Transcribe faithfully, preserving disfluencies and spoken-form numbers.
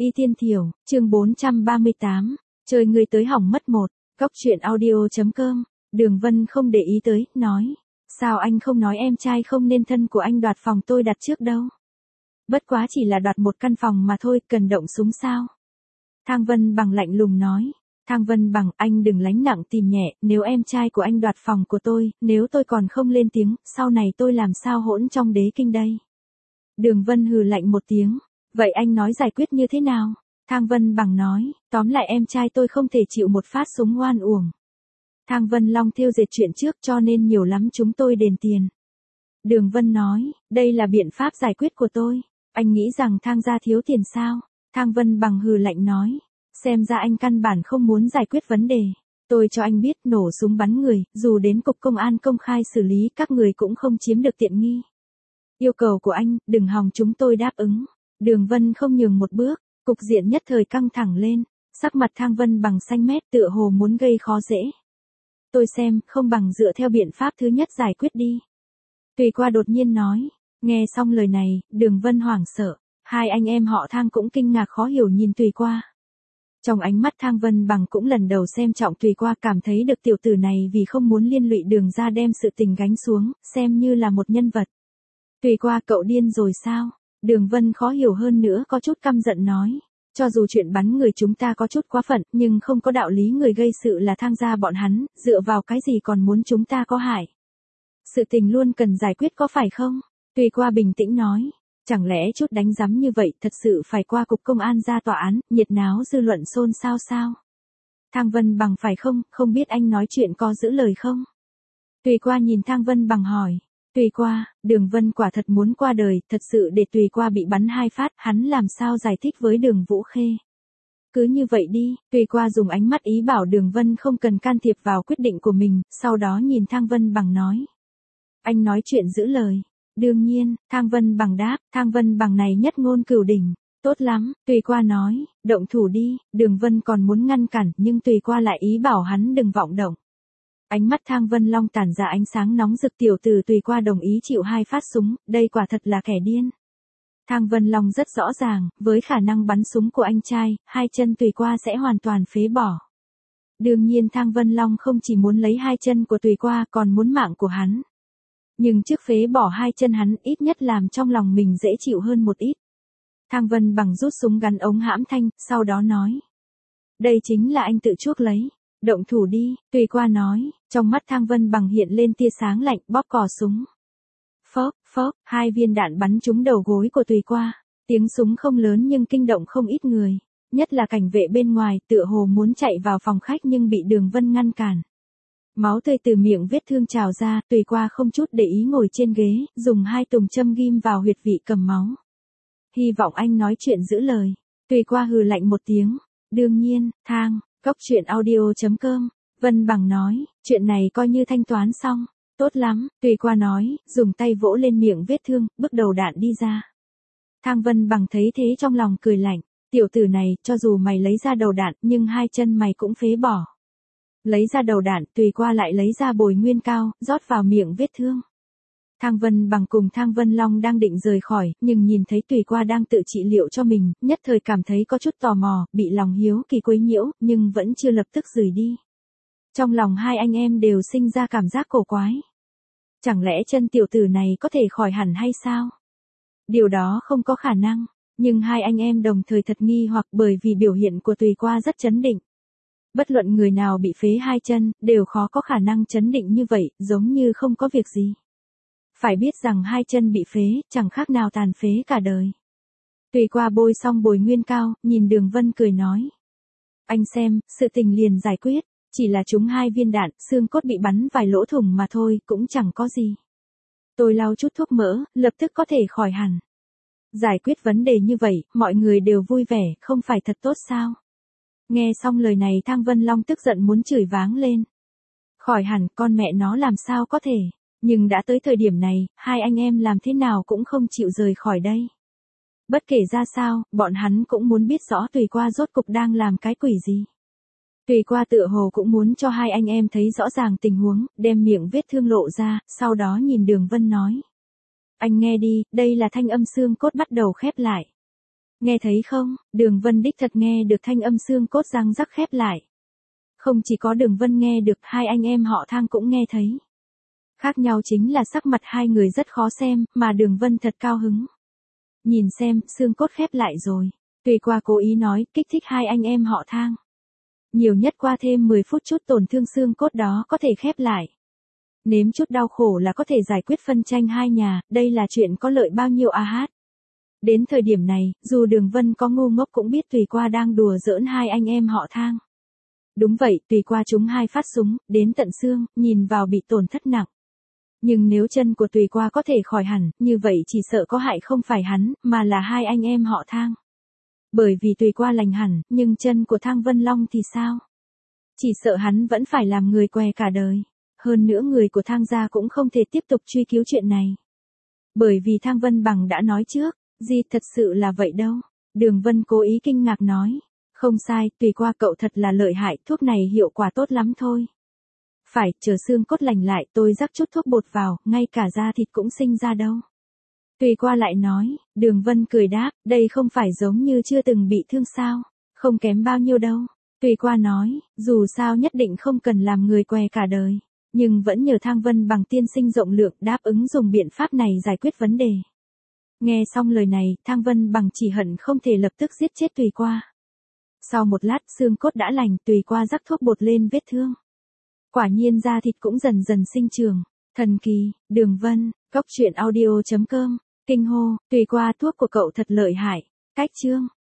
Y Thiên Thiểu, chương bốn trăm ba mươi tám, chơi ngươi tới hỏng mất một, cóc truyện audio.com, Đường Vân không để ý tới, nói, sao anh không nói em trai không nên thân của anh đoạt phòng tôi đặt trước đâu. Bất quá chỉ là đoạt một căn phòng mà thôi, cần động súng sao? Thang Vân Bằng lạnh lùng nói, Thang Vân Bằng, anh đừng lánh nặng tìm nhẹ, nếu em trai của anh đoạt phòng của tôi, nếu tôi còn không lên tiếng, sau này tôi làm sao hỗn trong đế kinh đây? Đường Vân hừ lạnh một tiếng. Vậy anh nói giải quyết như thế nào? Thang Vân Bằng nói, tóm lại em trai tôi không thể chịu một phát súng oan uổng. Thang Vân Long thiêu dệt chuyện trước cho nên nhiều lắm chúng tôi đền tiền. Đường Vân nói, đây là biện pháp giải quyết của tôi. Anh nghĩ rằng Thang gia thiếu tiền sao? Thang Vân Bằng hừ lạnh nói, xem ra anh căn bản không muốn giải quyết vấn đề. Tôi cho anh biết nổ súng bắn người, dù đến cục công an công khai xử lý các người cũng không chiếm được tiện nghi. Yêu cầu của anh, đừng hòng chúng tôi đáp ứng. Đường Vân không nhường một bước, cục diện nhất thời căng thẳng lên, sắc mặt Thang Vân Bằng xanh mét tựa hồ muốn gây khó dễ. Tôi xem, không bằng dựa theo biện pháp thứ nhất giải quyết đi. Tùy Qua đột nhiên nói, nghe xong lời này, Đường Vân hoảng sợ, hai anh em họ Thang cũng kinh ngạc khó hiểu nhìn Tùy Qua. Trong ánh mắt Thang Vân Bằng cũng lần đầu xem trọng Tùy Qua, cảm thấy được tiểu tử này vì không muốn liên lụy Đường ra đem sự tình gánh xuống, xem như là một nhân vật. Tùy Qua, cậu điên rồi sao? Đường Vân khó hiểu hơn nữa, có chút căm giận nói, cho dù chuyện bắn người chúng ta có chút quá phận, nhưng không có đạo lý người gây sự là Thang gia bọn hắn, dựa vào cái gì còn muốn chúng ta có hại. Sự tình luôn cần giải quyết có phải không? Tùy Qua bình tĩnh nói, chẳng lẽ chút đánh giấm như vậy thật sự phải qua cục công an ra tòa án, nhiệt náo dư luận xôn xao sao? Thang Vân Bằng phải không, không biết anh nói chuyện có giữ lời không? Tùy Qua nhìn Thang Vân Bằng hỏi. Tùy Qua, Đường Vân quả thật muốn qua đời, thật sự để Tùy Qua bị bắn hai phát, hắn làm sao giải thích với Đường Vũ Khê. Cứ như vậy đi, Tùy Qua dùng ánh mắt ý bảo Đường Vân không cần can thiệp vào quyết định của mình, sau đó nhìn Thang Vân Bằng nói. Anh nói chuyện giữ lời. Đương nhiên, Thang Vân Bằng đáp, Thang Vân Bằng này nhất ngôn cửu đỉnh. Tốt lắm, Tùy Qua nói, động thủ đi, Đường Vân còn muốn ngăn cản, nhưng Tùy Qua lại ý bảo hắn đừng vọng động. Ánh mắt Thang Vân Long tản ra ánh sáng nóng rực, tiểu tử Tùy Qua đồng ý chịu hai phát súng, đây quả thật là kẻ điên. Thang Vân Long rất rõ ràng, với khả năng bắn súng của anh trai, hai chân Tùy Qua sẽ hoàn toàn phế bỏ. Đương nhiên Thang Vân Long không chỉ muốn lấy hai chân của Tùy Qua còn muốn mạng của hắn. Nhưng trước phế bỏ hai chân hắn ít nhất làm trong lòng mình dễ chịu hơn một ít. Thang Vân Bằng rút súng gắn ống hãm thanh, sau đó nói. Đây chính là anh tự chuốc lấy. Động thủ đi, Tùy Qua nói, trong mắt Thang Vân Bằng hiện lên tia sáng lạnh, bóp cò súng. Phốc, phốc, hai viên đạn bắn trúng đầu gối của Tùy Qua. Tiếng súng không lớn nhưng kinh động không ít người, nhất là cảnh vệ bên ngoài, tựa hồ muốn chạy vào phòng khách nhưng bị Đường Vân ngăn cản. Máu tươi từ miệng vết thương trào ra, Tùy Qua không chút để ý ngồi trên ghế, dùng hai tùng châm ghim vào huyệt vị cầm máu. Hy vọng anh nói chuyện giữ lời. Tùy Qua hừ lạnh một tiếng. Đương nhiên, Thang. Cóc truyện audio.com, Vân Bằng nói, chuyện này coi như thanh toán xong, tốt lắm, Tùy Qua nói, dùng tay vỗ lên miệng vết thương, bước đầu đạn đi ra. Thang Vân Bằng thấy thế trong lòng cười lạnh, tiểu tử này, cho dù mày lấy ra đầu đạn, nhưng hai chân mày cũng phế bỏ. Lấy ra đầu đạn, Tùy Qua lại lấy ra bồi nguyên cao, rót vào miệng vết thương. Thang Vân Bằng cùng Thang Vân Long đang định rời khỏi, nhưng nhìn thấy Tùy Qua đang tự trị liệu cho mình, nhất thời cảm thấy có chút tò mò, bị lòng hiếu kỳ quấy nhiễu, nhưng vẫn chưa lập tức rời đi. Trong lòng hai anh em đều sinh ra cảm giác cổ quái. Chẳng lẽ chân tiểu tử này có thể khỏi hẳn hay sao? Điều đó không có khả năng, nhưng hai anh em đồng thời thật nghi hoặc bởi vì biểu hiện của Tùy Qua rất trấn định. Bất luận người nào bị phế hai chân, đều khó có khả năng trấn định như vậy, giống như không có việc gì. Phải biết rằng hai chân bị phế, chẳng khác nào tàn phế cả đời. Tùy Qua bôi xong bồi nguyên cao, nhìn Đường Vân cười nói. Anh xem, sự tình liền giải quyết, chỉ là trúng hai viên đạn, xương cốt bị bắn vài lỗ thủng mà thôi, cũng chẳng có gì. Tôi lau chút thuốc mỡ, lập tức có thể khỏi hẳn. Giải quyết vấn đề như vậy, mọi người đều vui vẻ, không phải thật tốt sao? Nghe xong lời này Thang Vân Long tức giận muốn chửi váng lên. Khỏi hẳn, con mẹ nó làm sao có thể? Nhưng đã tới thời điểm này, hai anh em làm thế nào cũng không chịu rời khỏi đây. Bất kể ra sao, bọn hắn cũng muốn biết rõ Tùy Qua rốt cục đang làm cái quỷ gì. Tùy Qua tựa hồ cũng muốn cho hai anh em thấy rõ ràng tình huống, đem miệng vết thương lộ ra, sau đó nhìn Đường Vân nói. Anh nghe đi, đây là thanh âm xương cốt bắt đầu khép lại. Nghe thấy không, Đường Vân đích thật nghe được thanh âm xương cốt răng rắc khép lại. Không chỉ có Đường Vân nghe được, hai anh em họ Thang cũng nghe thấy. Khác nhau chính là sắc mặt hai người rất khó xem, mà Đường Vân thật cao hứng. Nhìn xem, xương cốt khép lại rồi. Tùy Qua cố ý nói, kích thích hai anh em họ Thang. Nhiều nhất qua thêm mười phút chút tổn thương xương cốt đó có thể khép lại. Nếm chút đau khổ là có thể giải quyết phân tranh hai nhà, đây là chuyện có lợi bao nhiêu a hát. Đến thời điểm này, dù Đường Vân có ngu ngốc cũng biết Tùy Qua đang đùa giỡn hai anh em họ Thang. Đúng vậy, Tùy Qua trúng hai phát súng, đến tận xương, nhìn vào bị tổn thất nặng. Nhưng nếu chân của Tùy Qua có thể khỏi hẳn, như vậy chỉ sợ có hại không phải hắn, mà là hai anh em họ Thang. Bởi vì Tùy Qua lành hẳn, nhưng chân của Thang Vân Long thì sao? Chỉ sợ hắn vẫn phải làm người què cả đời. Hơn nữa người của Thang gia cũng không thể tiếp tục truy cứu chuyện này. Bởi vì Thang Vân Bằng đã nói trước, gì thật sự là vậy đâu. Đường Vân cố ý kinh ngạc nói. Không sai, Tùy Qua cậu thật là lợi hại, thuốc này hiệu quả tốt lắm thôi. Phải, chờ xương cốt lành lại tôi rắc chút thuốc bột vào, ngay cả da thịt cũng sinh ra đâu. Tùy Qua lại nói, Đường Vân cười đáp, đây không phải giống như chưa từng bị thương sao, không kém bao nhiêu đâu. Tùy Qua nói, dù sao nhất định không cần làm người què cả đời, nhưng vẫn nhờ Thang Vân Bằng tiên sinh rộng lượng đáp ứng dùng biện pháp này giải quyết vấn đề. Nghe xong lời này, Thang Vân Bằng chỉ hận không thể lập tức giết chết Tùy Qua. Sau một lát xương cốt đã lành, Tùy Qua rắc thuốc bột lên vết thương. Quả nhiên da thịt cũng dần dần sinh trưởng. Thần kỳ, Đường Vân, Cốc Truyện Audio chấm com, kinh hô, Tùy Qua thuốc của cậu thật lợi hại. Cách chương